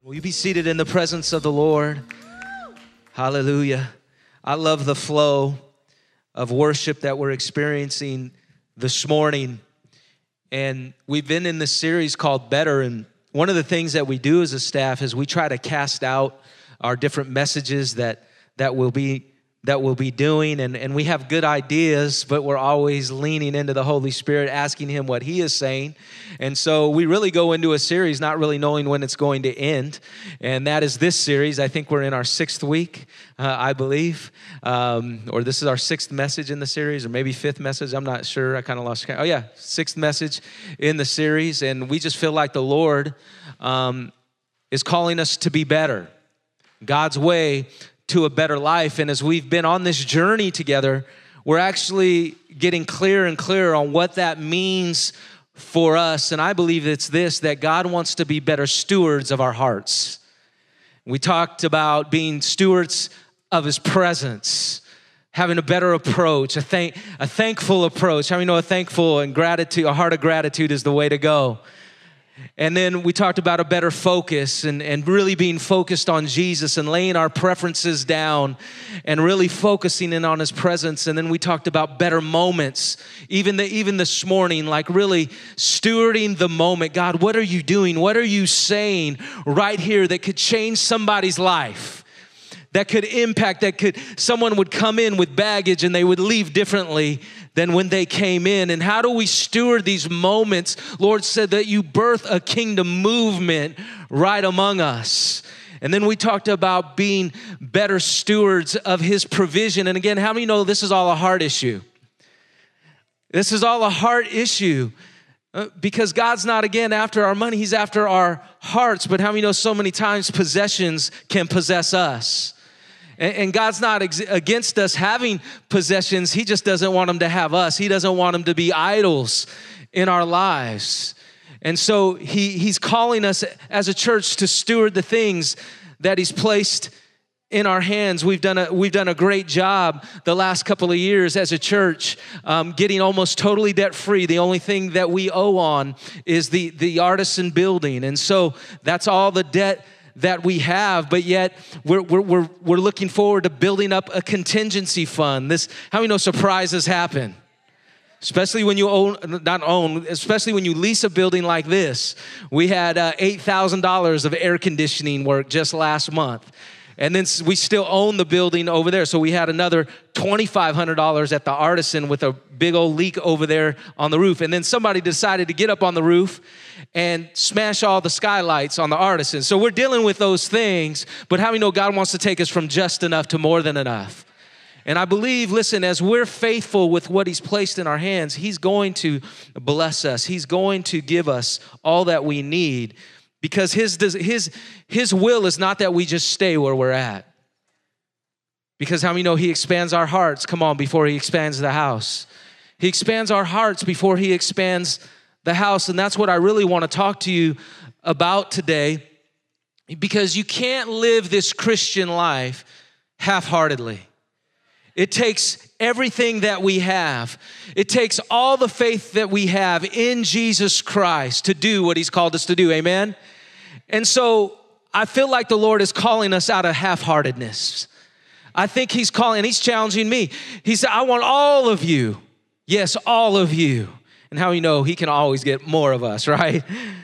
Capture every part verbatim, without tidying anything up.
Will you be seated in the presence of the Lord? Hallelujah. I love the flow of worship that we're experiencing this morning. And we've been in this series called Better. And one of the things that we do as a staff is we try to cast out our different messages that, that we'll be that we'll be doing, and, and we have good ideas, but we're always leaning into the Holy Spirit, asking Him what He is saying. And so we really go into a series not really knowing when it's going to end, and that is this series. I think we're in our sixth week, uh, I believe, um, or this is our sixth message in the series, or maybe fifth message. I'm not sure. I kind of lost count. Oh, yeah, sixth message in the series, and we just feel like the Lord um, is calling us to be better. God's way to a better life. And as we've been on this journey together, we're actually getting clearer and clearer on what that means for us. And I believe it's this, that God wants to be better stewards of our hearts. We talked about being stewards of His presence, having a better approach, a, thank, a thankful approach. How many know a thankful and gratitude, a heart of gratitude is the way to go? And then we talked about a better focus and, and really being focused on Jesus and laying our preferences down and really focusing in on His presence. And then we talked about better moments, even the, even this morning, like really stewarding the moment. God, what are you doing? What are you saying right here that could change somebody's life? That could impact, that could, someone would come in with baggage and they would leave differently than when they came in. And how do we steward these moments? Lord said that you birth a kingdom movement right among us. And then we talked about being better stewards of His provision. And again, how many know this is all a heart issue? This is all a heart issue. Because God's not, again, after our money, He's after our hearts. But how many know so many times possessions can possess us? And God's not ex- against us having possessions. He just doesn't want them to have us. He doesn't want them to be idols in our lives. And so he, He's calling us as a church to steward the things that He's placed in our hands. We've done a we've done a great job the last couple of years as a church, um, getting almost totally debt free. The only thing that we owe on is the the artisan building, and so that's all the debt that we have. But yet we're we're we're, we're looking forward to building up a contingency fund. This how many know surprises happen? Especially when you own, not own, especially when you lease a building like this. We had uh, eight thousand dollars of air conditioning work just last month. And then we still own the building over there. So we had another twenty-five hundred dollars at the Artisan with a big old leak over there on the roof. And then somebody decided to get up on the roof and smash all the skylights on the Artisan. So we're dealing with those things. But how many know God wants to take us from just enough to more than enough? And I believe, listen, as we're faithful with what He's placed in our hands, He's going to bless us. He's going to give us all that we need. Because his, his, his will is not that we just stay where we're at. Because how many know He expands our hearts, come on, before He expands the house. He expands our hearts before He expands the house. And that's what I really want to talk to you about today. Because you can't live this Christian life half-heartedly. It takes everything that we have. It takes all the faith that we have in Jesus Christ to do what He's called us to do. Amen? And so I feel like the Lord is calling us out of half-heartedness. I think He's calling, and He's challenging me. He said, I want all of you. Yes, all of you. And how you know He can always get more of us, right?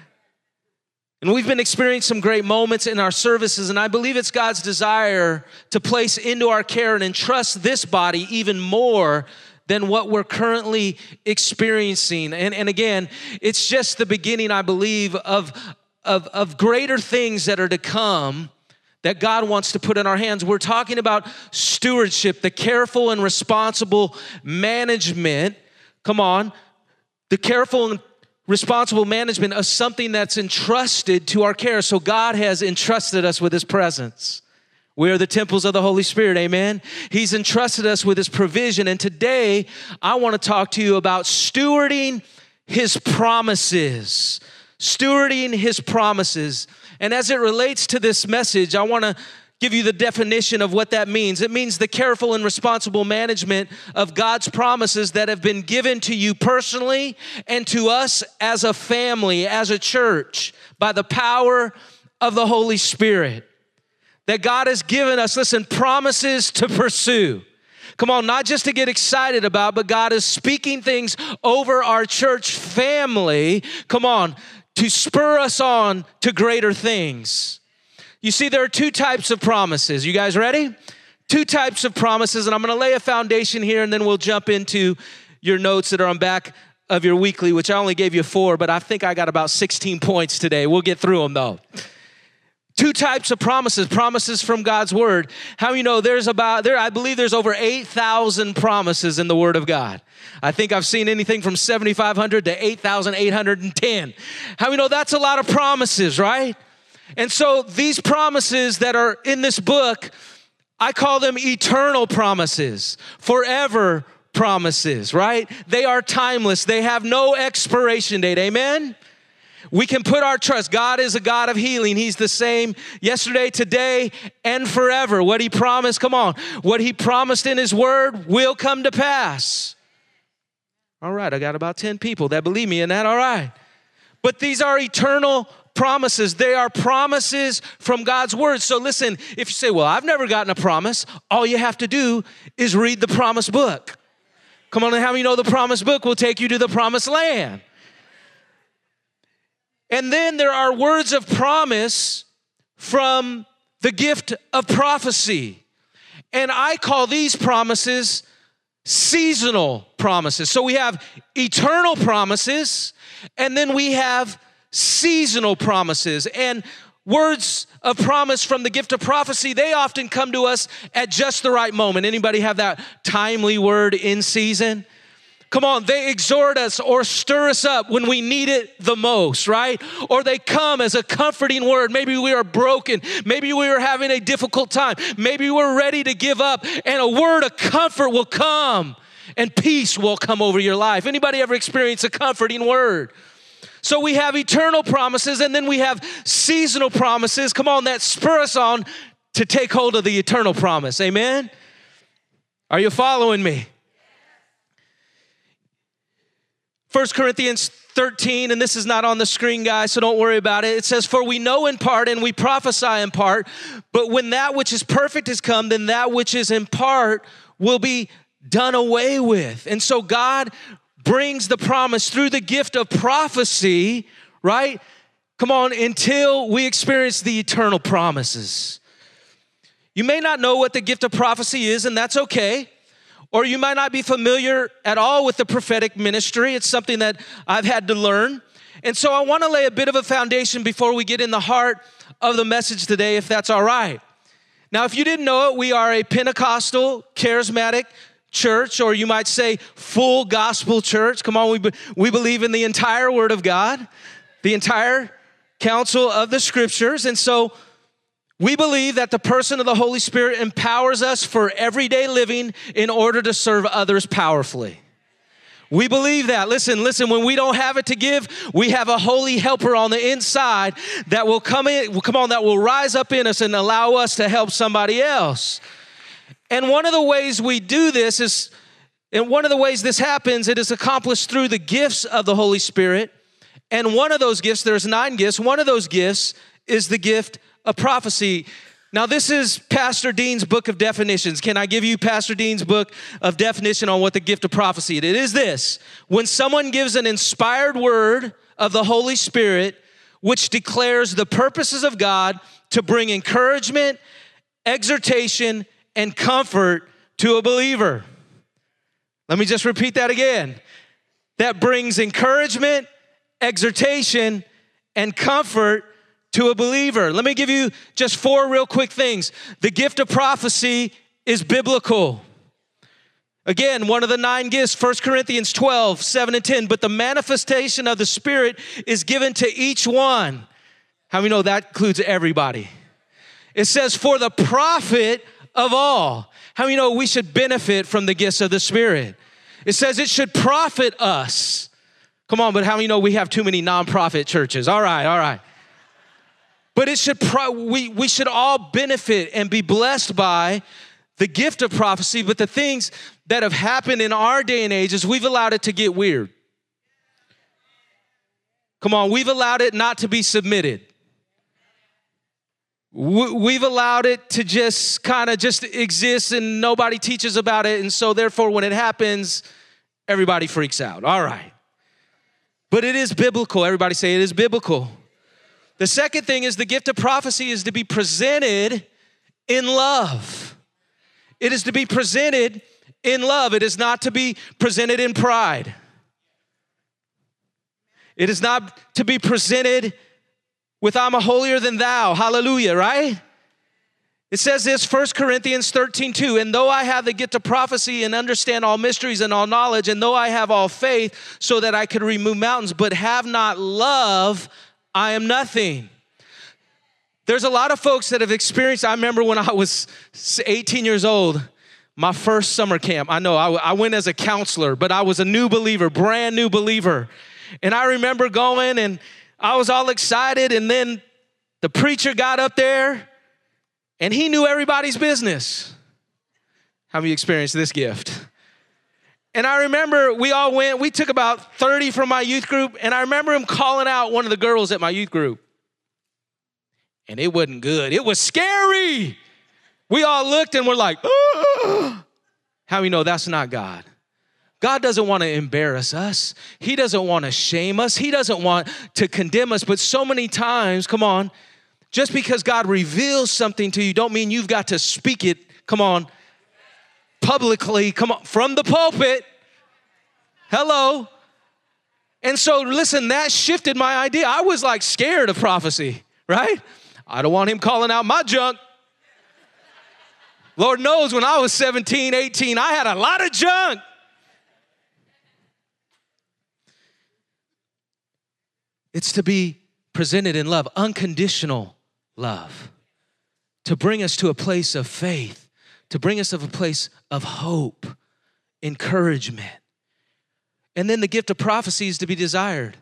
And we've been experiencing some great moments in our services, and I believe it's God's desire to place into our care and entrust this body even more than what we're currently experiencing. And, and again, it's just the beginning, I believe, of, of, of greater things that are to come that God wants to put in our hands. We're talking about stewardship, the careful and responsible management. Come on. The careful and responsible management of something that's entrusted to our care. So God has entrusted us with His presence. We are the temples of the Holy Spirit, amen? He's entrusted us with His provision. And today, I want to talk to you about stewarding His promises. Stewarding His promises. And as it relates to this message, I want to give you the definition of what that means. It means the careful and responsible management of God's promises that have been given to you personally and to us as a family, as a church, by the power of the Holy Spirit. That God has given us, listen, promises to pursue. Come on, not just to get excited about, but God is speaking things over our church family. Come on, to spur us on to greater things. You see, there are two types of promises. You guys ready? Two types of promises, and I'm going to lay a foundation here, and then we'll jump into your notes that are on back of your weekly, which I only gave you four, but I think I got about sixteen points today. We'll get through them, though. Two types of promises, promises from God's word. How you know there's about, there? I believe there's over eight thousand promises in the word of God. I think I've seen anything from seventy-five hundred to eight thousand eight hundred ten. How you know that's a lot of promises, right? And so these promises that are in this book, I call them eternal promises, forever promises, right? They are timeless. They have no expiration date. Amen? We can put our trust. God is a God of healing. He's the same yesterday, today, and forever. What he promised, come on, what he promised in his word will come to pass. All right, I got about ten people that believe me in that. All right. But these are eternal promises. They are promises from God's word. So listen, if you say, well, I've never gotten a promise, all you have to do is read the promise book. Come on, and how many know the promise book will take you to the promised land? And then there are words of promise from the gift of prophecy. And I call these promises seasonal promises. So we have eternal promises, and then we have seasonal promises. And words of promise from the gift of prophecy, they often come to us at just the right moment. Anybody have that timely word in season? Come on, they exhort us or stir us up when we need it the most, right? Or they come as a comforting word. Maybe we are broken. Maybe we are having a difficult time. Maybe we're ready to give up, and a word of comfort will come and peace will come over your life. Anybody ever experienced a comforting word? So we have eternal promises, and then we have seasonal promises. Come on, that spur us on to take hold of the eternal promise. Amen? Are you following me? First Corinthians thirteen, and this is not on the screen, guys, so don't worry about it. It says, for we know in part and we prophesy in part, but when that which is perfect is come, then that which is in part will be done away with. And so God brings the promise through the gift of prophecy, right? Come on, until we experience the eternal promises. You may not know what the gift of prophecy is, and that's okay. Or you might not be familiar at all with the prophetic ministry. It's something that I've had to learn. And so I want to lay a bit of a foundation before we get in the heart of the message today, if that's all right. Now, if you didn't know it, we are a Pentecostal, charismatic church, or you might say full gospel church. Come on, we, be, we believe in the entire word of God, the entire counsel of the scriptures. And so we believe that the person of the Holy Spirit empowers us for everyday living in order to serve others powerfully. We believe that. Listen, listen, when we don't have it to give, we have a holy helper on the inside that will come in, come on, that will rise up in us and allow us to help somebody else. And one of the ways we do this is, and one of the ways this happens, it is accomplished through the gifts of the Holy Spirit. And one of those gifts, there's nine gifts, one of those gifts is the gift of prophecy. Now, this is Pastor Dean's book of definitions. Can I give you Pastor Dean's book of definition on what the gift of prophecy is? It is this: when someone gives an inspired word of the Holy Spirit, which declares the purposes of God to bring encouragement, exhortation, and comfort to a believer. Let me just repeat that again. That brings encouragement, exhortation, and comfort to a believer. Let me give you just four real quick things. The gift of prophecy is biblical. Again, one of the nine gifts, First Corinthians twelve, seven and ten. But the manifestation of the Spirit is given to each one. How many know that includes everybody? It says, for the profit of all. How many know we should benefit from the gifts of the Spirit? It says it should profit us. Come on, but how many know we have too many nonprofit churches? All right, all right. But it should pro- we, we should all benefit and be blessed by the gift of prophecy. But the things that have happened in our day and age is we've allowed it to get weird. Come on, we've allowed it not to be submitted. We've allowed it to just kind of just exist and nobody teaches about it. And so therefore, when it happens, everybody freaks out. All right. But it is biblical. Everybody say it is biblical. The second thing is the gift of prophecy is to be presented in love. It is to be presented in love. It is not to be presented in pride. It is not to be presented with I'm a holier than thou. Hallelujah, right? It says this, First Corinthians thirteen two, and though I have the gift of prophecy and understand all mysteries and all knowledge, and though I have all faith so that I could remove mountains, but have not love, I am nothing. There's a lot of folks that have experienced, I remember when I was eighteen years old, my first summer camp. I know I, I went as a counselor, but I was a new believer, brand new believer. And I remember going and I was all excited, and then the preacher got up there and he knew everybody's business. How many experienced this gift? And I remember we all went, we took about thirty from my youth group, and I remember him calling out one of the girls at my youth group. And it wasn't good. It was scary. We all looked and we're like, oh. How many know that's not God? God doesn't want to embarrass us. He doesn't want to shame us. He doesn't want to condemn us. But so many times, come on, just because God reveals something to you don't mean you've got to speak it, come on, publicly, come on, from the pulpit. Hello. And so, listen, that shifted my idea. I was like scared of prophecy, right? I don't want him calling out my junk. Lord knows when I was seventeen, eighteen, I had a lot of junk. It's to be presented in love, unconditional love, to bring us to a place of faith, to bring us to a place of hope, encouragement. And then the gift of prophecy is to be desired.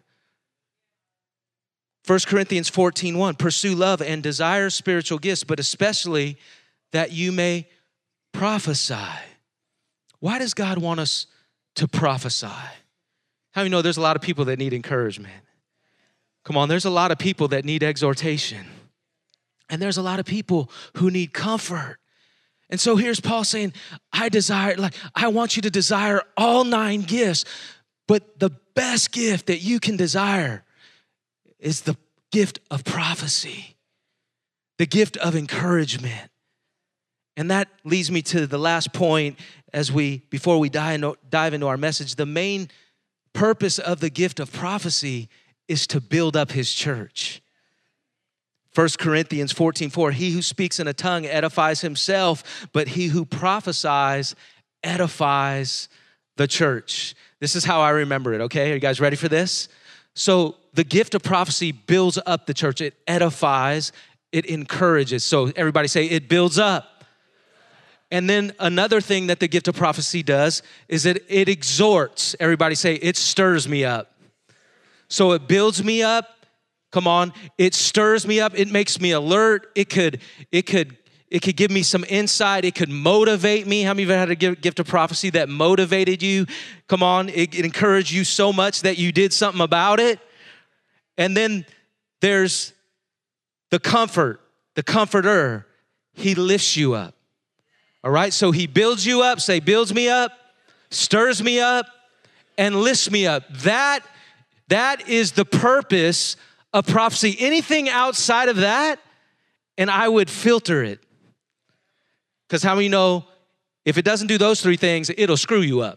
First Corinthians fourteen one, pursue love and desire spiritual gifts, but especially that you may prophesy. Why does God want us to prophesy? How many know there's a lot of people that need encouragement? Come on, there's a lot of people that need exhortation. And there's a lot of people who need comfort. And so here's Paul saying, I desire, like, I want you to desire all nine gifts, but the best gift that you can desire is the gift of prophecy, the gift of encouragement. And that leads me to the last point as we, before we dive into, dive into our message. The main purpose of the gift of prophecy is to build up his church. First Corinthians fourteen four, he who speaks in a tongue edifies himself, but he who prophesies edifies the church. This is how I remember it, okay? Are you guys ready for this? So the gift of prophecy builds up the church. It edifies, it encourages. So everybody say, it builds up. And then another thing that the gift of prophecy does is that it exhorts. Everybody say, it stirs me up. So it builds me up. Come on. It stirs me up. It makes me alert. It could, it could, it could give me some insight. It could motivate me. How many of you had a gift of prophecy that motivated you? Come on. It, it encouraged you so much that you did something about it. And then there's the comfort, the comforter. He lifts you up. All right. So he builds you up. Say, builds me up, stirs me up, and lifts me up. That That is the purpose of prophecy. Anything outside of that, and I would filter it. Because how many know if it doesn't do those three things, it'll screw you up.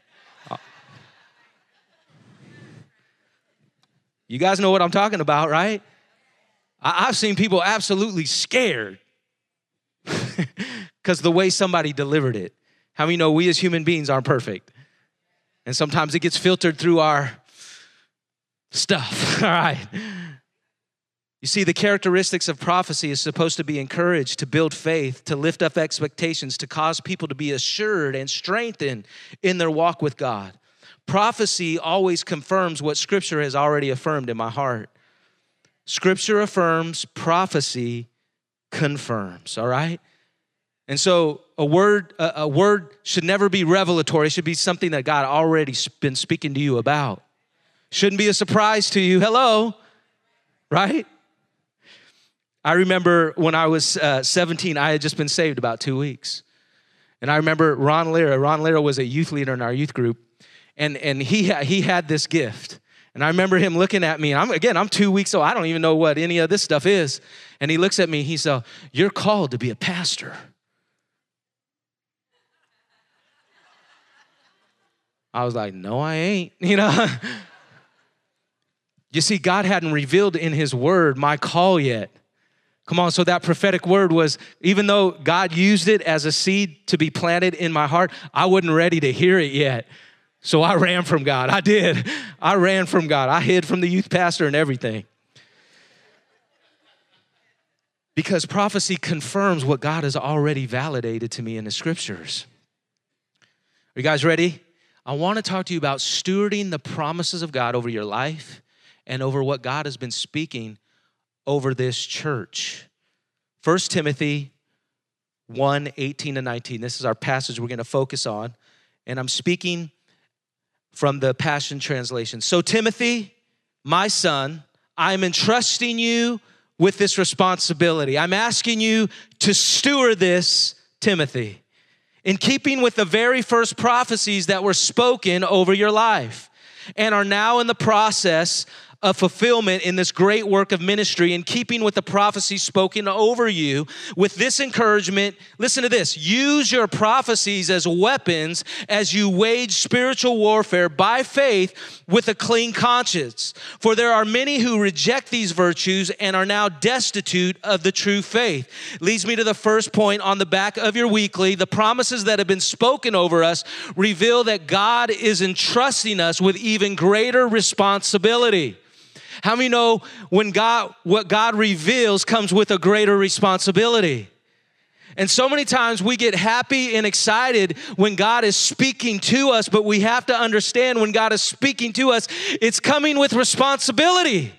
You guys know what I'm talking about, right? I've seen people absolutely scared because the way somebody delivered it. How many know we as human beings aren't perfect? And sometimes it gets filtered through our stuff, all right? You see, the characteristics of prophecy is supposed to be encouraged, to build faith, to lift up expectations, to cause people to be assured and strengthened in their walk with God. Prophecy always confirms what Scripture has already affirmed in my heart. Scripture affirms, prophecy confirms, all right? And so a word, a, a word should never be revelatory. It should be something that God already been speaking to you about. Shouldn't be a surprise to you. Hello, right? I remember when I was uh, seventeen, I had just been saved about two weeks. And I remember Ron Lira. Ron Lira was a youth leader in our youth group. And, and he, he had this gift. And I remember him looking at me. And I'm, again, I'm two weeks old. I don't even know what any of this stuff is. And he looks at me. He said, "You're called to be a pastor." I was like, "No, I ain't." You know? You see, God hadn't revealed in his word my call yet. Come on, so that prophetic word was, even though God used it as a seed to be planted in my heart, I wasn't ready to hear it yet. So I ran from God. I did. I ran from God. I hid from the youth pastor and everything. Because prophecy confirms what God has already validated to me in the scriptures. Are you guys ready? I want to talk to you about stewarding the promises of God over your life and over what God has been speaking over this church. First Timothy one, eighteen to nineteen. This is our passage we're going to focus on. And I'm speaking from the Passion Translation. "So Timothy, my son, I'm entrusting you with this responsibility. I'm asking you to steward this, Timothy, in keeping with the very first prophecies that were spoken over your life and are now in the process of fulfillment in this great work of ministry, in keeping with the prophecies spoken over you. With this encouragement, listen to this, use your prophecies as weapons as you wage spiritual warfare by faith with a clean conscience. For there are many who reject these virtues and are now destitute of the true faith." Leads me to the first point on the back of your weekly. The promises that have been spoken over us reveal that God is entrusting us with even greater responsibility. How many know when God, what God reveals comes with a greater responsibility? And so many times we get happy and excited when God is speaking to us, but we have to understand when God is speaking to us, it's coming with responsibility.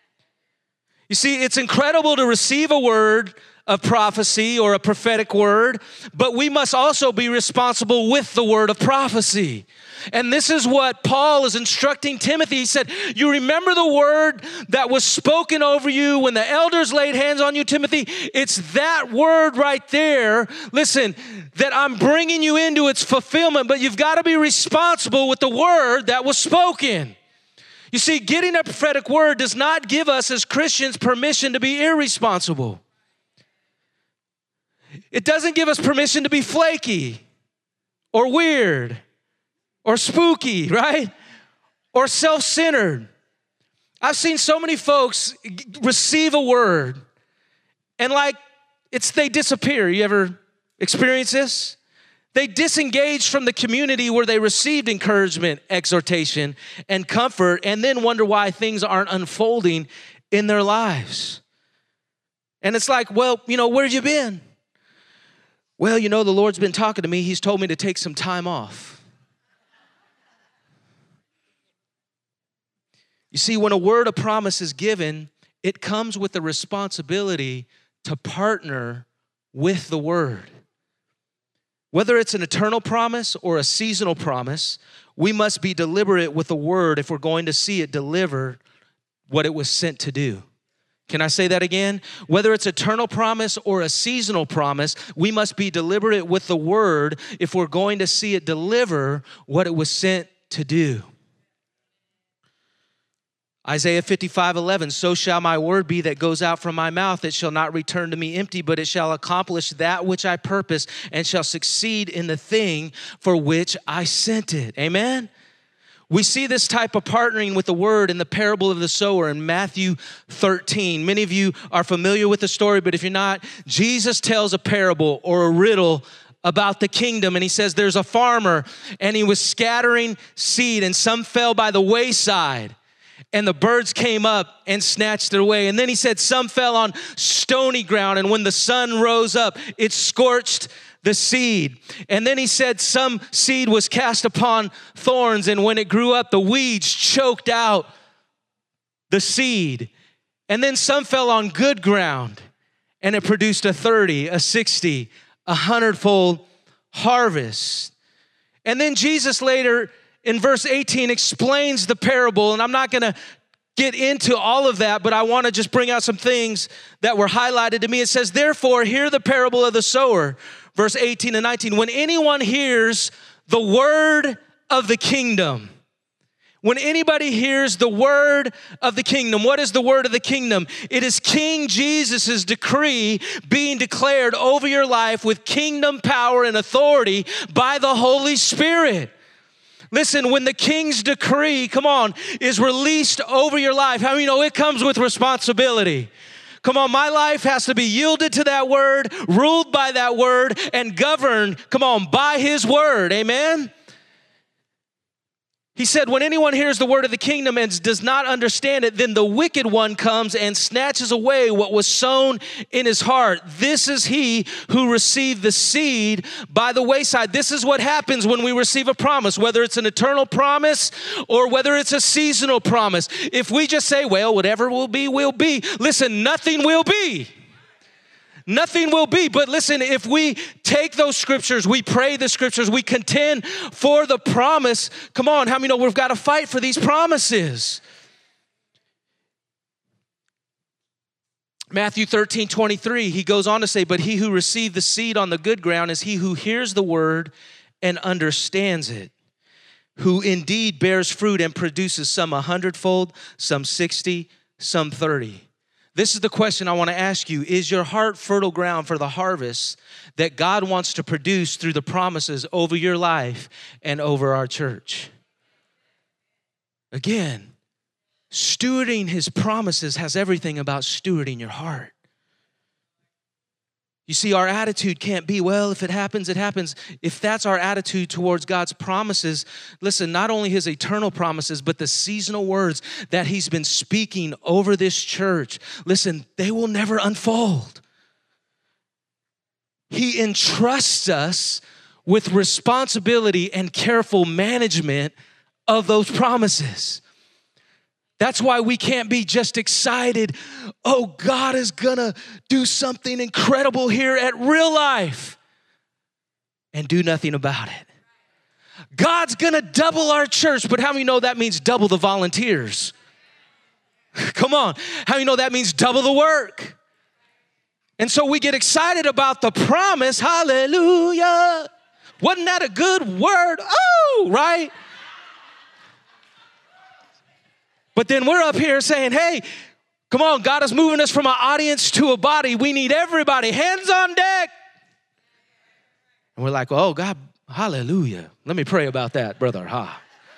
You see, it's incredible to receive a word of prophecy or a prophetic word, but we must also be responsible with the word of prophecy. And this is what Paul is instructing Timothy. He said, you remember the word that was spoken over you when the elders laid hands on you, Timothy? It's that word right there, listen, that I'm bringing you into its fulfillment, but you've got to be responsible with the word that was spoken. You see, getting a prophetic word does not give us as Christians permission to be irresponsible. It doesn't give us permission to be flaky or weird or spooky, right? Or self-centered. I've seen so many folks receive a word and like it's they disappear. You ever experience this? They disengage from the community where they received encouragement, exhortation, and comfort, and then wonder why things aren't unfolding in their lives. And it's like, well, you know, where have you been? Well, you know, the Lord's been talking to me. He's told me to take some time off. You see, when a word of promise is given, it comes with the responsibility to partner with the word. Whether it's an eternal promise or a seasonal promise, we must be deliberate with the word if we're going to see it deliver what it was sent to do. Can I say that again? Whether it's eternal promise or a seasonal promise, we must be deliberate with the word if we're going to see it deliver what it was sent to do. Isaiah fifty-five eleven, so shall my word be that goes out from my mouth. It shall not return to me empty, but it shall accomplish that which I purpose and shall succeed in the thing for which I sent it. Amen? We see this type of partnering with the word in the parable of the sower in Matthew thirteen. Many of you are familiar with the story, but if you're not, Jesus tells a parable or a riddle about the kingdom. And he says there's a farmer and he was scattering seed and some fell by the wayside. And the birds came up and snatched it away. And then he said some fell on stony ground. And when the sun rose up, it scorched the seed. And then he said some seed was cast upon thorns. And when it grew up, the weeds choked out the seed. And then some fell on good ground. And it produced a thirty, a sixty, a hundredfold harvest. And then Jesus later in verse eighteen explains the parable, and I'm not going to get into all of that, but I want to just bring out some things that were highlighted to me. It says, therefore, hear the parable of the sower, verse eighteen and nineteen. When anyone hears the word of the kingdom, when anybody hears the word of the kingdom, what is the word of the kingdom? It is King Jesus' decree being declared over your life with kingdom power and authority by the Holy Spirit. Listen, when the king's decree, come on, is released over your life, how many know it comes with responsibility? Come on, my life has to be yielded to that word, ruled by that word, and governed, come on, by his word. Amen? He said, when anyone hears the word of the kingdom and does not understand it, then the wicked one comes and snatches away what was sown in his heart. This is he who received the seed by the wayside. This is what happens when we receive a promise, whether it's an eternal promise or whether it's a seasonal promise. If we just say, well, whatever will be, will be. Listen, nothing will be. Nothing will be. But listen, if we take those scriptures, we pray the scriptures, we contend for the promise. Come on, how many know we've got to fight for these promises? Matthew thirteen twenty-three, he goes on to say, but he who received the seed on the good ground is he who hears the word and understands it, who indeed bears fruit and produces some a hundredfold, some sixty, some thirty. This is the question I want to ask you. Is your heart fertile ground for the harvest that God wants to produce through the promises over your life and over our church? Again, stewarding his promises has everything about stewarding your heart. You see, our attitude can't be, well, if it happens, it happens. If that's our attitude towards God's promises, listen, not only his eternal promises, but the seasonal words that he's been speaking over this church, listen, they will never unfold. He entrusts us with responsibility and careful management of those promises. That's why we can't be just excited. Oh, God is gonna do something incredible here at Real Life and do nothing about it. God's gonna double our church, but how many know that means double the volunteers? Come on, how many know that means double the work? And so we get excited about the promise, hallelujah. Wasn't that a good word? Oh, right? But then we're up here saying, hey, come on, God is moving us from an audience to a body. We need everybody, hands on deck. And we're like, oh, God, hallelujah. Let me pray about that, brother. Ha.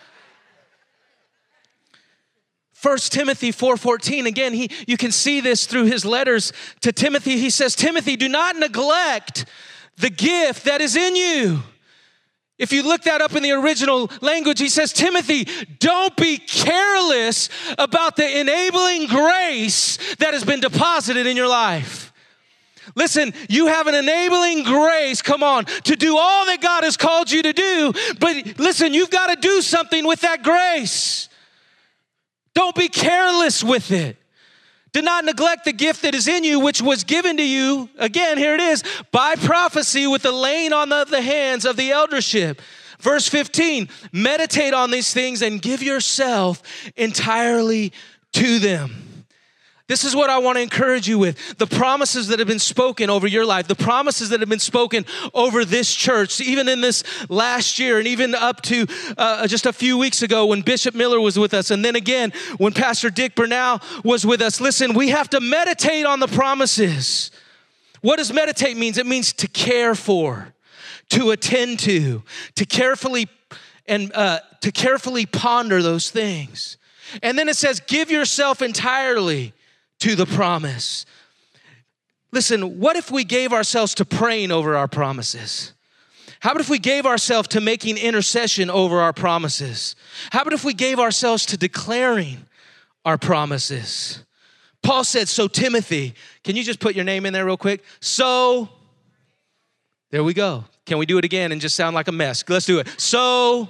First Timothy four fourteen, again, he, you can see this through his letters to Timothy. He says, Timothy, do not neglect the gift that is in you. If you look that up in the original language, he says, Timothy, don't be careless about the enabling grace that has been deposited in your life. Listen, you have an enabling grace, come on, to do all that God has called you to do. But listen, you've got to do something with that grace. Don't be careless with it. Do not neglect the gift that is in you, which was given to you, again, here it is, by prophecy with the laying on of the hands of the eldership. Verse fifteen, meditate on these things and give yourself entirely to them. This is what I want to encourage you with. The promises that have been spoken over your life, the promises that have been spoken over this church, even in this last year and even up to uh, just a few weeks ago when Bishop Miller was with us. And then again, when Pastor Dick Bernal was with us. Listen, we have to meditate on the promises. What does meditate mean? It means to care for, to attend to, to carefully and uh, to carefully ponder those things. And then it says, give yourself entirely to the promise. Listen, what if we gave ourselves to praying over our promises? How about if we gave ourselves to making intercession over our promises? How about if we gave ourselves to declaring our promises? Paul said, so Timothy, can you just put your name in there real quick? So, there we go. Can we do it again and just sound like a mess? Let's do it. So,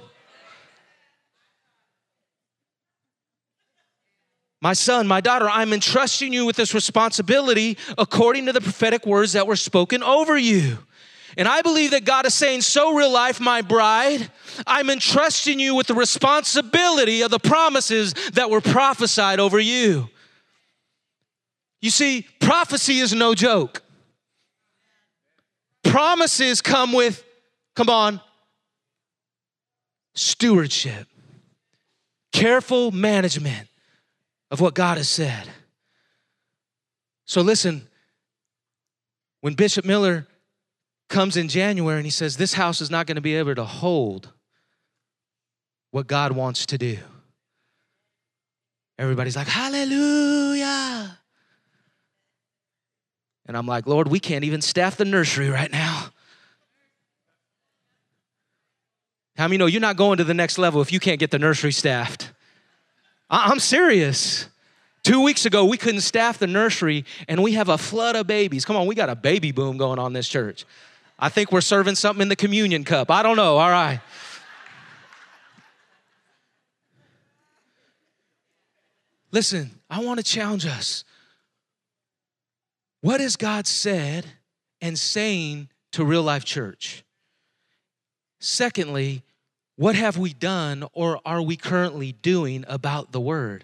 my son, my daughter, I'm entrusting you with this responsibility according to the prophetic words that were spoken over you. And I believe that God is saying, so real life, my bride, I'm entrusting you with the responsibility of the promises that were prophesied over you. You see, prophecy is no joke. Promises come with, come on, stewardship, careful management of what God has said. So listen, when Bishop Miller comes in January and he says, this house is not going to be able to hold what God wants to do, everybody's like, hallelujah. And I'm like, Lord, we can't even staff the nursery right now. How many know you're not going to the next level if you can't get the nursery staffed? I'm serious. Two weeks ago, we couldn't staff the nursery, and we have a flood of babies. Come on, we got a baby boom going on in this church. I think we're serving something in the communion cup. I don't know, all right. Listen, I want to challenge us. What has God said and saying to Real Life Church? Secondly, what have we done or are we currently doing about the word?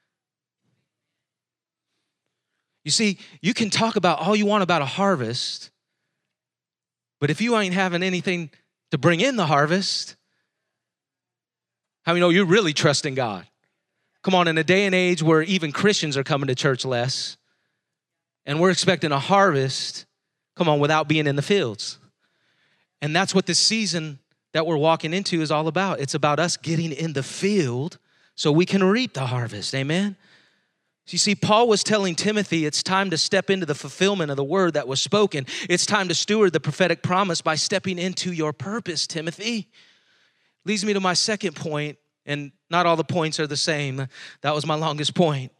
You see, you can talk about all you want about a harvest, but if you ain't having anything to bring in the harvest, how many know you're really trusting God? Come on, in a day and age where even Christians are coming to church less, and we're expecting a harvest, come on, without being in the fields. And that's what this season that we're walking into is all about. It's about us getting in the field so we can reap the harvest, amen? You see, Paul was telling Timothy, it's time to step into the fulfillment of the word that was spoken. It's time to steward the prophetic promise by stepping into your purpose, Timothy. Leads me to my second point, and not all the points are the same. That was my longest point.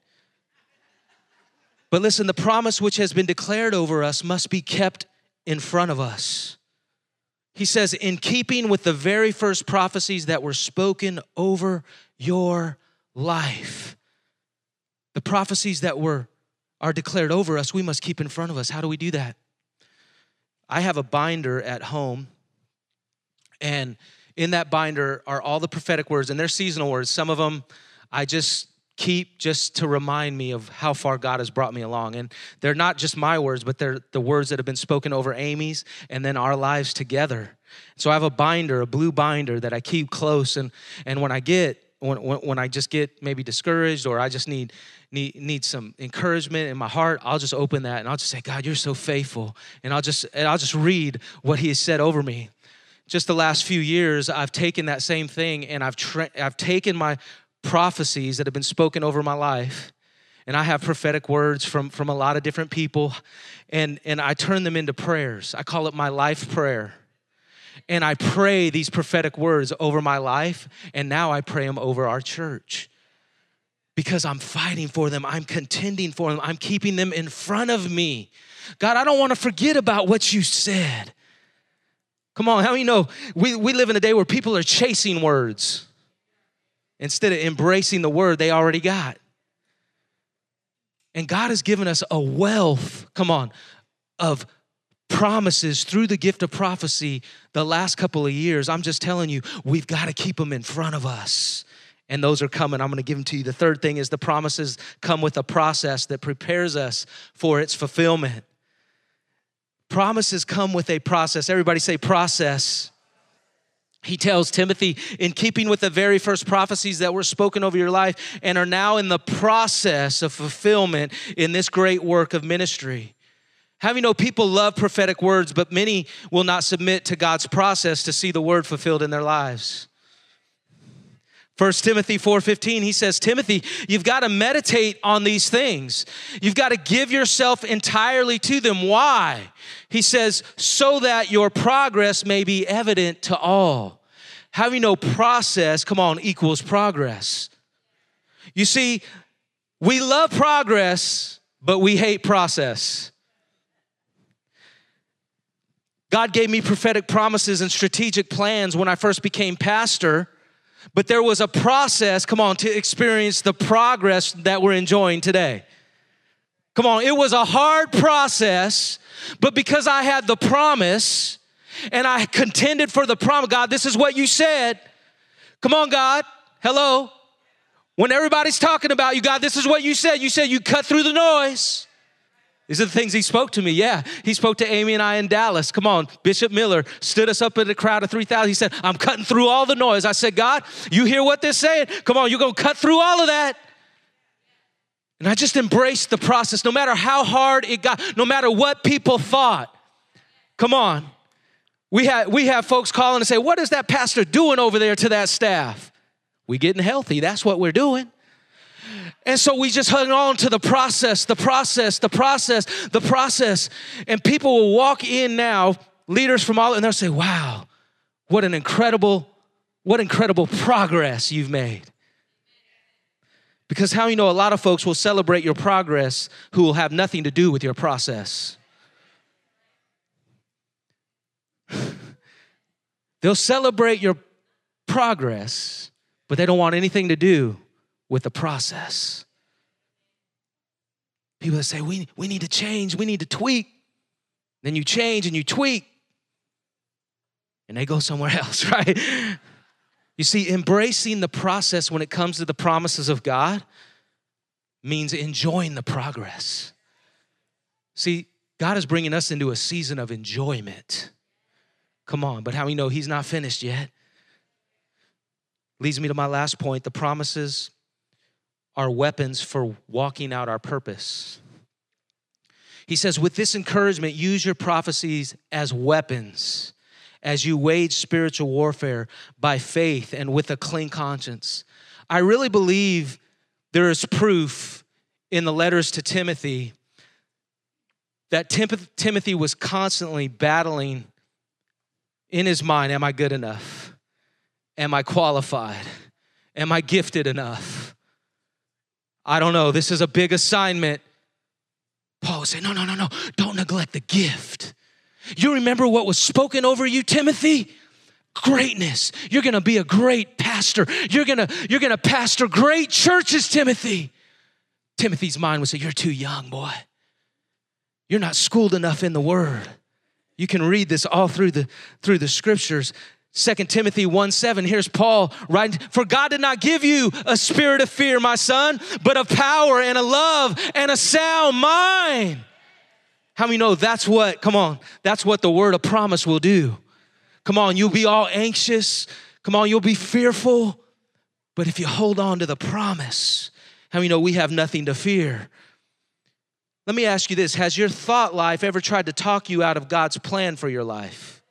But listen, the promise which has been declared over us must be kept in front of us. He says, in keeping with the very first prophecies that were spoken over your life. The prophecies that were are declared over us, we must keep in front of us. How do we do that? I have a binder at home, and in that binder are all the prophetic words, and they're seasonal words. Some of them I just keep just to remind me of how far God has brought me along. And they're not just my words, but they're the words that have been spoken over Amy's and then our lives together. So I have a binder, a blue binder that I keep close. And, and when I get, when, when, when I just get maybe discouraged or I just need, need, need some encouragement in my heart, I'll just open that and I'll just say, God, you're so faithful. And I'll just, and I'll just read what he has said over me. Just the last few years, I've taken that same thing and I've tra- I've taken my prophecies that have been spoken over my life, and I have prophetic words from, from a lot of different people, and, and I turn them into prayers. I call it my life prayer. And I pray these prophetic words over my life, and now I pray them over our church. Because I'm fighting for them, I'm contending for them, I'm keeping them in front of me. God, I don't want to forget about what you said. Come on, how many know we, we live in a day where people are chasing words instead of embracing the word they already got. And God has given us a wealth, come on, of promises through the gift of prophecy the last couple of years. I'm just telling you, we've got to keep them in front of us. And those are coming. I'm going to give them to you. The third thing is the promises come with a process that prepares us for its fulfillment. Promises come with a process. Everybody say process. He tells Timothy, in keeping with the very first prophecies that were spoken over your life and are now in the process of fulfillment in this great work of ministry. How many know people love prophetic words, but many will not submit to God's process to see the word fulfilled in their lives? First Timothy four fifteen, he says, Timothy, you've got to meditate on these things. You've got to give yourself entirely to them. Why? He says, so that your progress may be evident to all. How do you know process, come on, equals progress? You see, we love progress, but we hate process. God gave me prophetic promises and strategic plans when I first became pastor. But there was a process, come on, to experience the progress that we're enjoying today. Come on, it was a hard process, but because I had the promise and I contended for the promise. God, this is what you said. Come on, God. Hello. When everybody's talking about you, God, this is what you said. You said you cut through the noise. These are the things he spoke to me. Yeah, he spoke to Amy and I in Dallas. Come on, Bishop Miller stood us up in a crowd of three thousand. He said, I'm cutting through all the noise. I said, God, you hear what they're saying? Come on, you're going to cut through all of that. And I just embraced the process, no matter how hard it got, no matter what people thought. Come on. We have, we have folks calling and say, what is that pastor doing over there to that staff? We getting healthy. That's what we're doing. And so we just hung on to the process, the process, the process, the process. And people will walk in now, leaders from all, and they'll say, wow, what an incredible, what incredible progress you've made. Because how you know a lot of folks will celebrate your progress who will have nothing to do with your process. They'll celebrate your progress, but they don't want anything to do with the process. People that say, we, we need to change, we need to tweak. Then you change and you tweak, and they go somewhere else, right? You see, embracing the process when it comes to the promises of God means enjoying the progress. See, God is bringing us into a season of enjoyment. Come on, but how we know he's not finished yet? Leads me to my last point. The promises are weapons for walking out our purpose. He says, with this encouragement, use your prophecies as weapons as you wage spiritual warfare by faith and with a clean conscience. I really believe there is proof in the letters to Timothy that Tim- Timothy was constantly battling in his mind, am I good enough? Am I qualified? Am I gifted enough? I don't know. This is a big assignment. Paul would say, no, no, no, no. Don't neglect the gift. You remember what was spoken over you, Timothy? Greatness. You're going to be a great pastor. You're going to you're going to pastor great churches, Timothy. Timothy's mind would say, you're too young, boy. You're not schooled enough in the word. You can read this all through the through the scriptures. Second Timothy one seven, here's Paul writing, for God did not give you a spirit of fear, my son, but of power and a love and a sound mind. How many know that's what, come on, that's what the word of promise will do. Come on, you'll be all anxious. Come on, you'll be fearful. But if you hold on to the promise, how many know we have nothing to fear? Let me ask you this. Has your thought life ever tried to talk you out of God's plan for your life?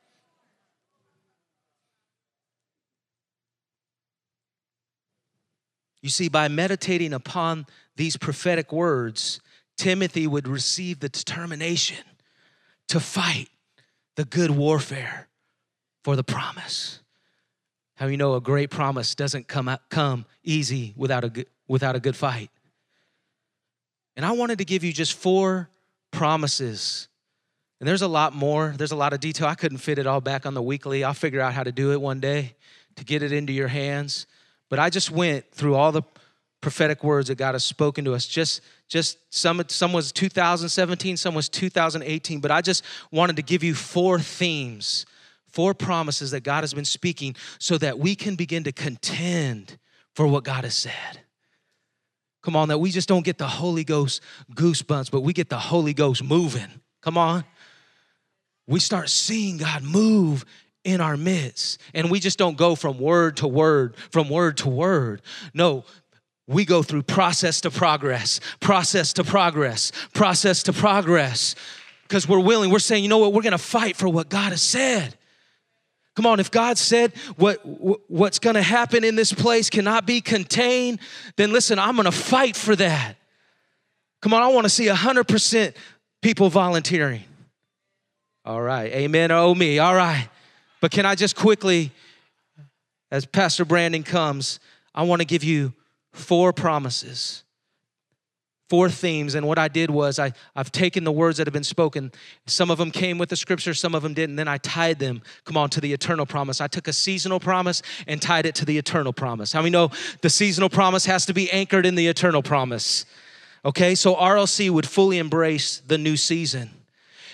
You see, by meditating upon these prophetic words, Timothy would receive the determination to fight the good warfare for the promise. How you know a great promise doesn't come out, come easy without a good, without a good fight. And I wanted to give you just four promises. And there's a lot more. There's a lot of detail. I couldn't fit it all back on the weekly. I'll figure out how to do it one day to get it into your hands. But I just went through all the prophetic words that God has spoken to us. Just, just some, some was two thousand seventeen, some was two thousand eighteen. But I just wanted to give you four themes, four promises that God has been speaking so that we can begin to contend for what God has said. Come on, that we just don't get the Holy Ghost goosebumps, but we get the Holy Ghost moving. Come on. We start seeing God move in our midst. And we just don't go from word to word, from word to word. No, we go through process to progress, process to progress, process to progress. Because we're willing, we're saying, you know what, we're going to fight for what God has said. Come on, if God said what, what's going to happen in this place cannot be contained, then listen, I'm going to fight for that. Come on, I want to see one hundred percent people volunteering. All right, amen, oh me, all right. But can I just quickly, as Pastor Brandon comes, I want to give you four promises, four themes. And what I did was I, I've taken the words that have been spoken. Some of them came with the scripture, some of them didn't. Then I tied them, come on, to the eternal promise. I took a seasonal promise and tied it to the eternal promise. How many know the seasonal promise has to be anchored in the eternal promise? Okay, so R L C would fully embrace the new season.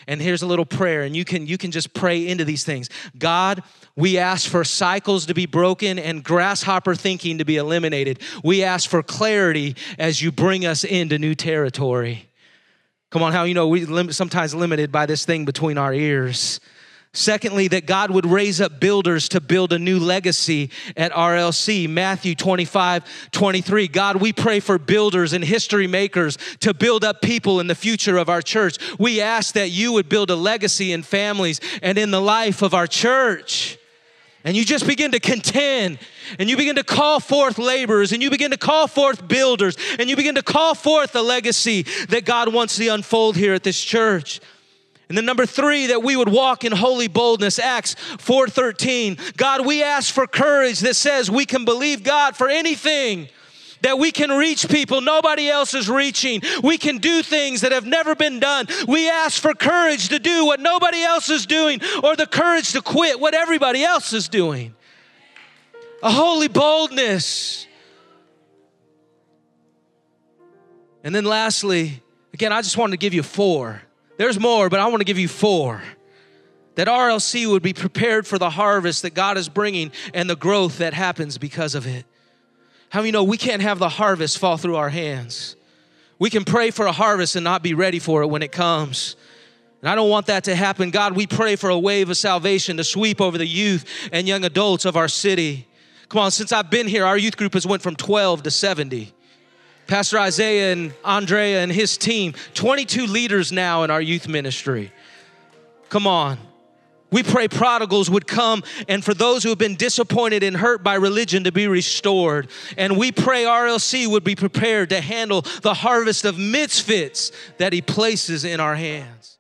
And here's a little prayer, and you can, you can just pray into these things. God, we ask for cycles to be broken and grasshopper thinking to be eliminated. We ask for clarity as you bring us into new territory. Come on, how you know we lim- sometimes limited by this thing between our ears. Secondly, that God would raise up builders to build a new legacy at R L C. Matthew twenty-five, twenty-three. God, we pray for builders and history makers to build up people in the future of our church. We ask that you would build a legacy in families and in the life of our church. And you just begin to contend, and you begin to call forth laborers, and you begin to call forth builders, and you begin to call forth the legacy that God wants to unfold here at this church. And then number three, that we would walk in holy boldness. Acts four thirteen. God, we ask for courage that says we can believe God for anything, that we can reach people nobody else is reaching. We can do things that have never been done. We ask for courage to do what nobody else is doing, or the courage to quit what everybody else is doing. A holy boldness. And then lastly, again, I just wanted to give you four. There's more, but I want to give you four. That R L C would be prepared for the harvest that God is bringing and the growth that happens because of it. How many know we can't have the harvest fall through our hands? We can pray for a harvest and not be ready for it when it comes. And I don't want that to happen. God, we pray for a wave of salvation to sweep over the youth and young adults of our city. Come on, since I've been here, our youth group has went from twelve to seventy. Pastor Isaiah and Andrea and his team, twenty-two leaders now in our youth ministry. Come on. We pray prodigals would come, and for those who have been disappointed and hurt by religion to be restored. And we pray R L C would be prepared to handle the harvest of misfits that he places in our hands.